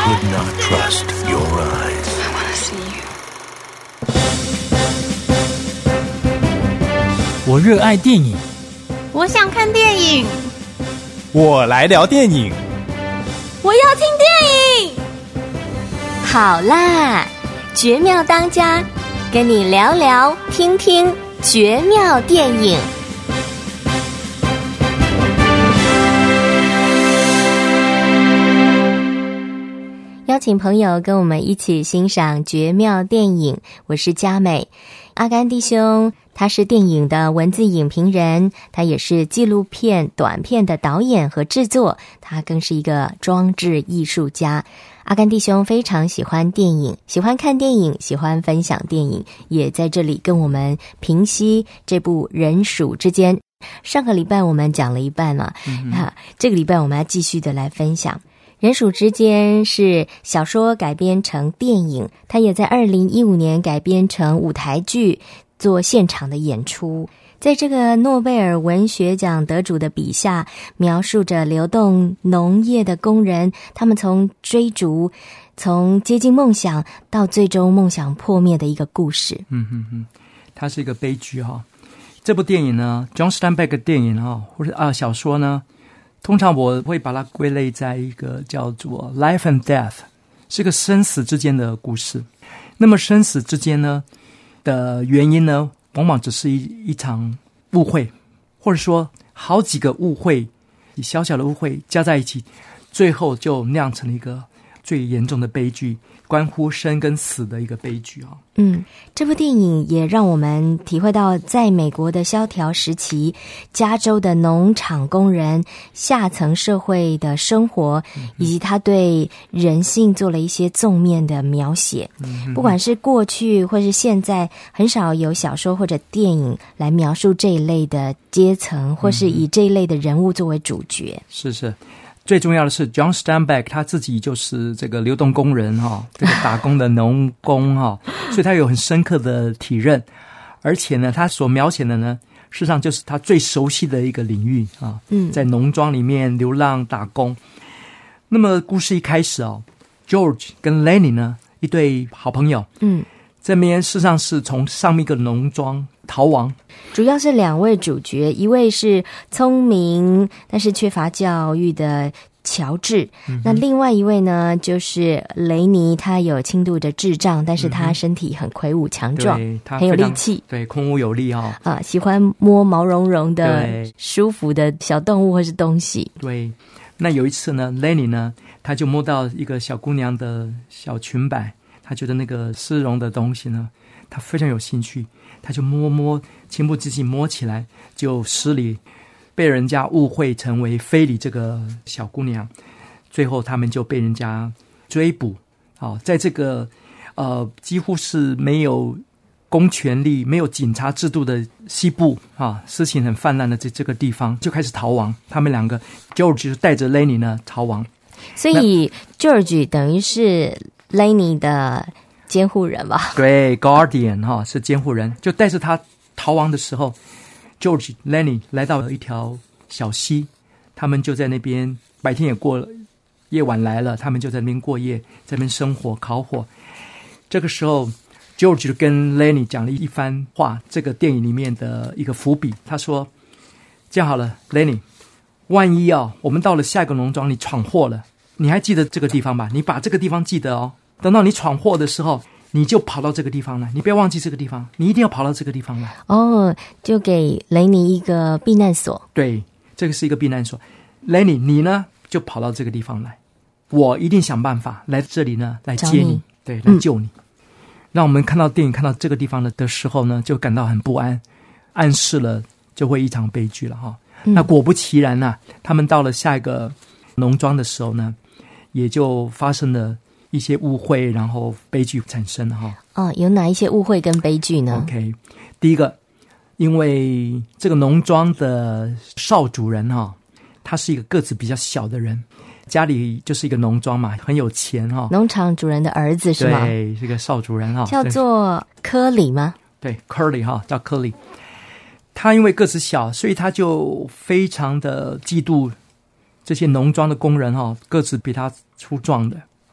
could not trust your eyes. I want to see you. 我热爱电影， 我想看电影， 我来聊电影， 我要听电影。 好啦，绝妙当家，跟你聊聊听听绝妙电影。邀请朋友跟我们一起欣赏绝妙电影，我是佳美。阿甘弟兄他是电影的文字影评人，他也是纪录片短片的导演和制作，他更是一个装置艺术家。阿甘弟兄非常喜欢电影，喜欢看电影，喜欢分享电影，也在这里跟我们评析这部《人鼠之间》。上个礼拜我们讲了一半了，这个礼拜我们要继续的来分享。人鼠之间是小说改编成电影，它也在2015年改编成舞台剧，做现场的演出。在这个诺贝尔文学奖得主的笔下，描述着流动农业的工人，他们从追逐，从接近梦想到最终梦想破灭的一个故事。 它是一个悲剧哈。这部电影呢 ，John Steinbeck 的电影哈，或者小说呢，通常我会把它归类在一个叫做 Life and Death， 是个生死之间的故事。那么生死之间呢的原因呢，往往只是一场误会，或者说好几个误会，小小的误会加在一起，最后就酿成了一个最严重的悲剧，关乎生跟死的一个悲剧啊。 这部电影也让我们体会到在美国的萧条时期，加州的农场工人下层社会的生活，以及他对人性做了一些纵面的描写。不管是过去或是现在，很少有小说或者电影来描述这一类的阶层，或是以这一类的人物作为主角。 是最重要的是 John Steinbeck 他自己就是这个流动工人这个打工的农工所以他有很深刻的体认，而且呢他所描写的呢事实上就是他最熟悉的一个领域在农庄里面流浪打工。那么故事一开始George 跟 Lenny 呢一对好朋友这边事实上是从上面一个农庄逃亡， 主要是两位主角，一位是聪明但是缺乏教育的乔治，那另外一位呢就是雷尼，他有轻度的智障，但是他身体很魁梧强壮，很有力气， 对，孔武有力喜欢摸毛茸茸的舒服的小动物或是东西。 对，那有一次呢 Lenny 呢他就摸到一个小姑娘的小裙摆，他觉得那个丝绒的东西呢他非常有兴趣，他就摸情不自禁摸起来，就失礼，被人家误会成为非礼这个小姑娘，最后他们就被人家追捕在这个几乎是没有公权力没有警察制度的西部事情很泛滥的这个地方就开始逃亡，他们两个 George 就带着 Lenny 呢逃亡， 所以 George 等于是 Lenny 的监护人吧？ 对 Guardian 是监护人，就带着他逃亡的时候 George Lenny 来到了一条小溪，他们就在那边，白天也过了，夜晚来了，他们就在那边过夜，在那边生火烤火。这个时候 George 就跟 Lenny 讲了一番话，这个电影里面的一个伏笔。他说这样好了 Lenny， 万一我们到了下一个农庄你闯祸了，你还记得这个地方吧，你把这个地方记得等到你闯祸的时候你就跑到这个地方来，你不要忘记这个地方，你一定要跑到这个地方来。 就给雷尼一个避难所。对， 这个是一个避难所。雷尼，你呢就跑到这个地方来，我一定想办法来这里呢来接你，对，来救你。让我们看到电影看到这个地方的时候呢，就感到很不安，暗示了就会一场悲剧了那果不其然他们到了下一个农庄的时候呢，也就发生了一些误会，然后悲剧产生了有哪一些误会跟悲剧呢？ OK， 第一个，因为这个农庄的少主人他是一个个子比较小的人，家里就是一个农庄嘛，很有钱农场主人的儿子是吗？ 对，是个少主人叫做科里吗？ 对 Curly 叫科里。他因为个子小，所以他就非常的嫉妒这些农庄的工人个子比他粗壮的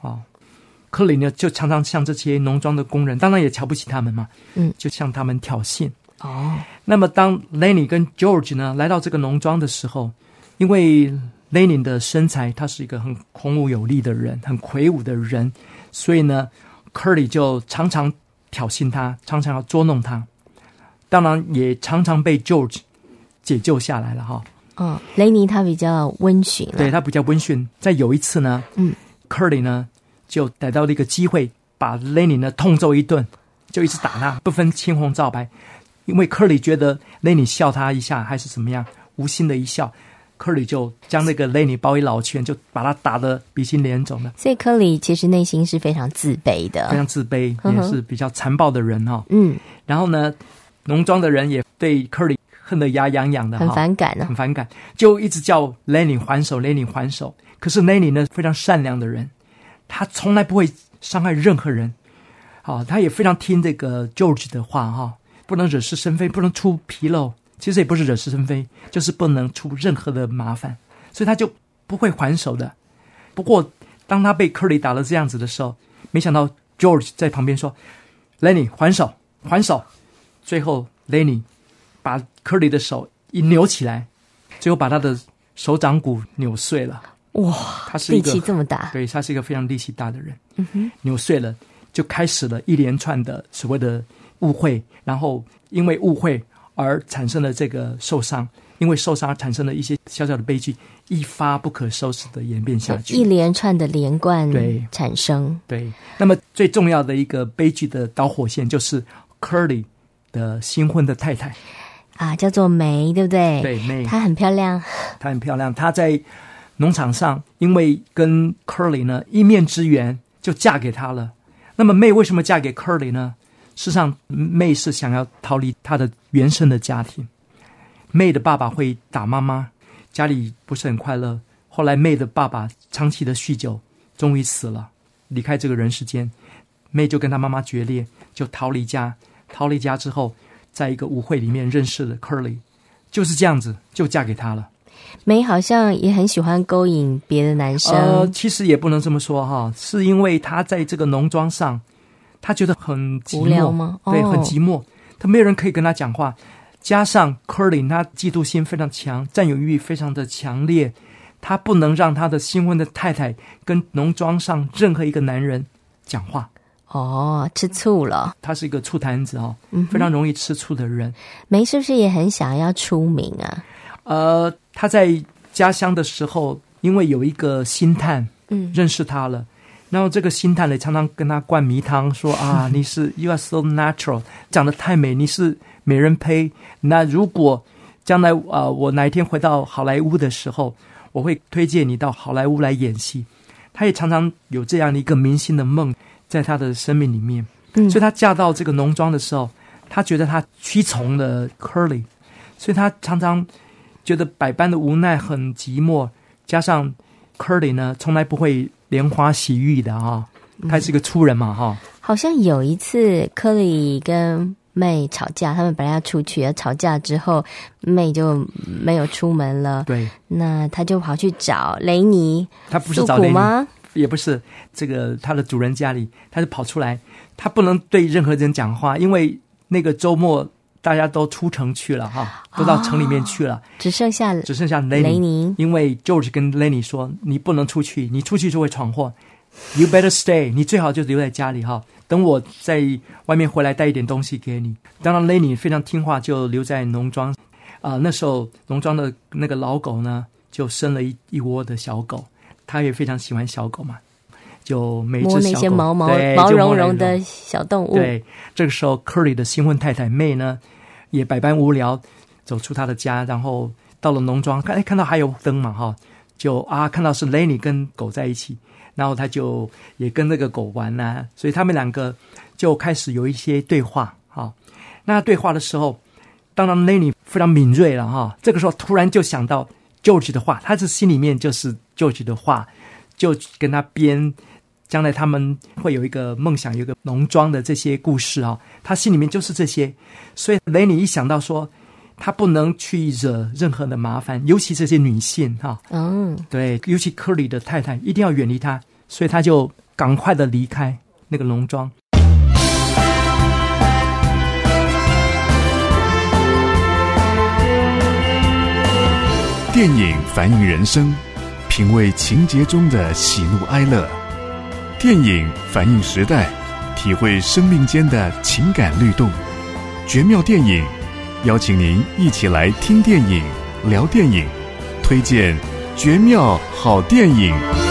科里呢就常常向这些农庄的工人，当然也瞧不起他们嘛，就向他们挑衅。那么当 Lenny 跟 George 呢来到这个农庄的时候，因为 Lenny 的身材他是一个很孔武有力的人，很魁梧的人，所以呢科里就常常挑衅他，常常要捉弄他，当然也常常被 George 解救下来了雷尼他比较温驯了， 对，他比较温驯。在有一次呢科里呢就逮到了一个机会，把 Lenny 呢痛揍一顿，就一直打他，不分青红皂白。因为科里觉得 Lenny 笑他一下还是怎么样，无心的一笑，科里就将那个 Lenny 包围老拳，就把他打得鼻青脸肿的。 所以科里其实内心是非常自卑的， 非常自卑，也是比较残暴的人然后呢农庄的人也对科里恨得牙痒痒的， 很反感很反感，就一直叫 Lenny 还手 Lenny 还手。可是 Lenny 呢非常善良的人，他从来不会伤害任何人他也非常听这个 George 的话不能惹是生非，不能出纰漏，其实也不是惹是生非，就是不能出任何的麻烦，所以他就不会还手的。不过当他被科里打了这样子的时候，没想到 George 在旁边说 Lenny 还手还手，最后 Lenny 把科里的手一扭起来，最后把他的手掌骨扭碎了。 哇， 他是一个力气这么大， 对，他是一个非常力气大的人。扭碎了，就开始了一连串的所谓的误会，然后因为误会而产生了这个受伤，因为受伤产生了一些小小的悲剧，一发不可收拾的演变下去， 一连串的连贯产生。 对，那么最重要的一个悲剧的导火线就是科里的新婚的太太叫做梅，对不对？ 对，梅， 她很漂亮， 她很漂亮。她在农场上因为跟科里呢一面之缘就嫁给他了。那么妹为什么嫁给科里呢？事实上妹是想要逃离她的原生的家庭。妹的爸爸会打妈妈，家里不是很快乐。后来妹的爸爸长期的酗酒，终于死了，离开这个人世间。妹就跟她妈妈决裂，就逃离家。逃离家之后，在一个舞会里面认识了科里，就是这样子就嫁给他了。 梅好像也很喜欢勾引别的男生， 其实也不能这么说是因为他在这个农庄上，他觉得很寂寞， 无聊吗？ 对，很寂寞，他没有人可以跟他讲话。加上科林他嫉妒心非常强，占有欲非常的强烈，他不能让他的新婚的太太跟农庄上任何一个男人讲话。 吃醋了， 他是一个醋坛子非常容易吃醋的人。 梅是不是也很想要出名啊？ 他在家乡的时候，因为有一个星探认识他了，然后这个星探呢常常跟他灌迷汤，说你是 You are so natural， 长得太美，你是美人胚。那如果将来我哪一天回到好莱坞的时候，我会推荐你到好莱坞来演戏。他也常常有这样的一个明星的梦在他的生命里面，所以他嫁到这个农庄的时候，他觉得他屈从了 Curly， 所以他常常觉得百般的无奈，很寂寞。加上 Curly 呢从来不会莲花洗浴的他是个粗人嘛好像有一次科里跟妹吵架，他们本来要出去，吵架之后妹就没有出门了， 对， 那他就跑去找雷尼， 他不是找雷尼吗？ 也不是，这个他的主人家里，他就跑出来，他不能对任何人讲话，因为那个周末大家都出城去了都到城里面去了， 只剩下雷尼， 因为 George 跟 Lenny 说，你不能出去，你出去就会闯祸， You better stay， 你最好就留在家里等我在外面回来带一点东西给你。当然 Lenny 非常听话，就留在农庄。那时候农庄的那个老狗呢就生了一窝的小狗，他也非常喜欢小狗嘛，就每只小狗摸那些毛茸茸的小动物。 对，这个时候 Curly 的新婚太太妹呢也百般无聊，走出他的家，然后到了农庄，看到还有灯嘛就看到是 Lenny 跟狗在一起，然后他就也跟那个狗玩所以他们两个就开始有一些对话那对话的时候，当然 Lenny 非常敏锐了这个时候突然就想到 George 的话，他是心里面就是 George 的话，就跟他编将来他们会有一个梦想，有一个农庄的这些故事他心里面就是这些。所以 Lenny 一想到说他不能去惹任何的麻烦，尤其这些女性对，尤其科里的太太一定要远离他，所以他就赶快的离开那个农庄。 电影反映人生，品味情节中的喜怒哀乐；电影反映时代，体会生命间的情感律动。绝妙电影，邀请您一起来听电影、聊电影，推荐绝妙好电影。